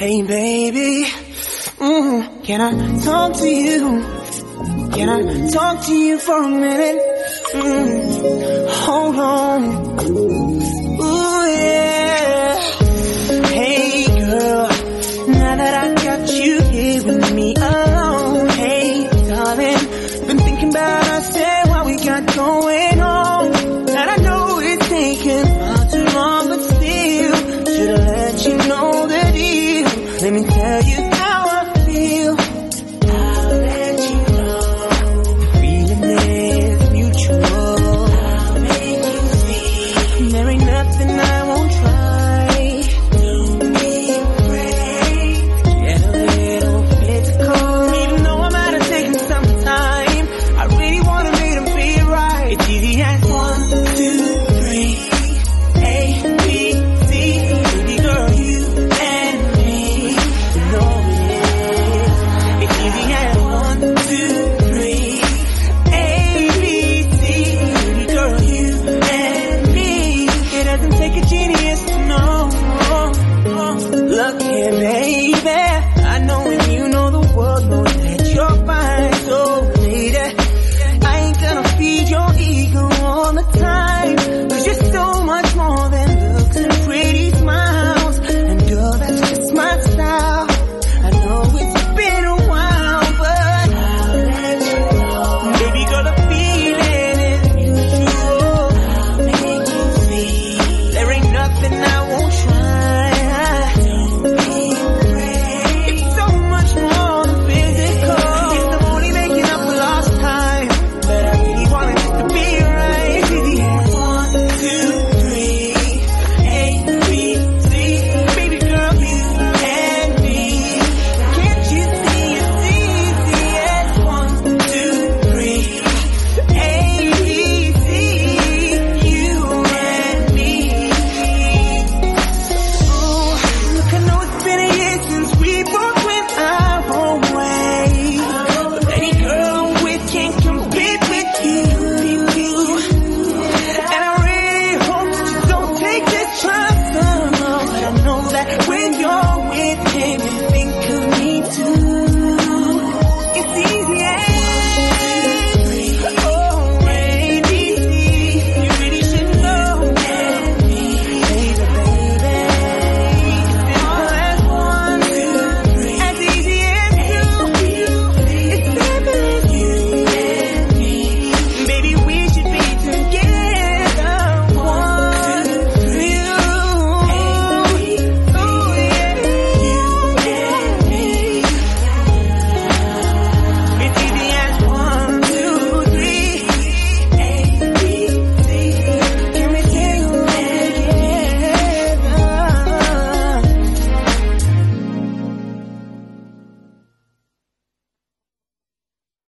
Hey baby, can I talk to you? Can I talk to you for a minute? Hold on. Ooh yeah. Hey girl, now that I got you here with me alone. Hey darling, been thinking about us and what we got going on. And I know it's taken far too long, but still should've let you know the deal. Let me tell you